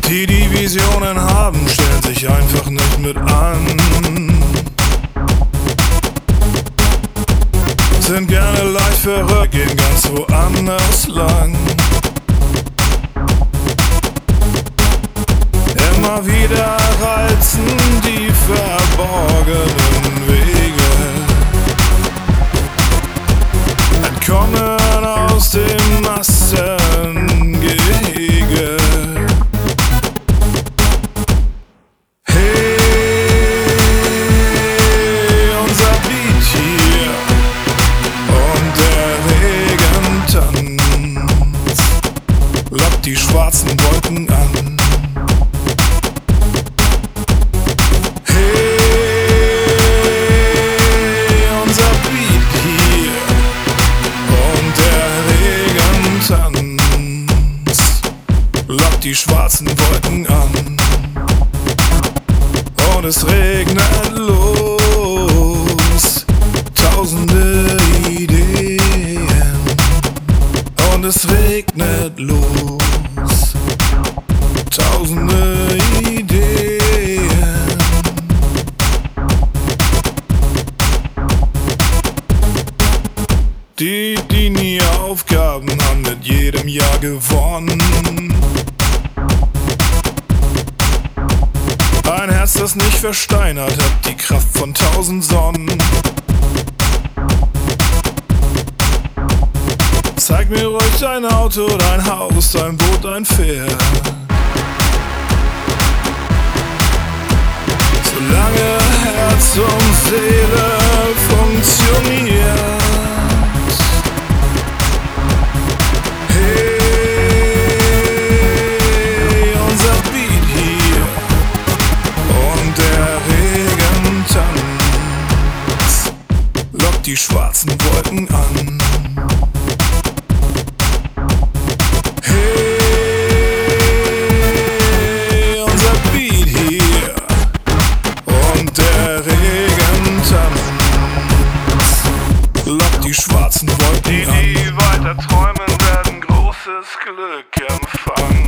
Die Visionen haben, stellen sich einfach nicht mit an. Sind gerne leicht verrückt, gehen ganz woanders lang. Immer wieder reizen die verborgenen Wege. Entkommen aus dem Massengehege. Hey, unser Beat hier und der Regen tanzt, lockt die schwarzen Wolken an. Lockt die schwarzen Wolken an und es regnet los, tausende Ideen und es regnet los, tausende Ideen. Die nie aufgaben, haben mit jedem Jahr gewonnen. Ein Herz, das nicht versteinert, hat die Kraft von 1000 Sonnen. Zeig mir ruhig dein Auto, dein Haus, dein Boot, dein Pferd. Solange Herz und Seele funktionieren. Die schwarzen Wolken an. Hey, unser Beat hier und der Regen tanzt, lockt die schwarzen Wolken an. Die weiter träumen, werden großes Glück empfangen.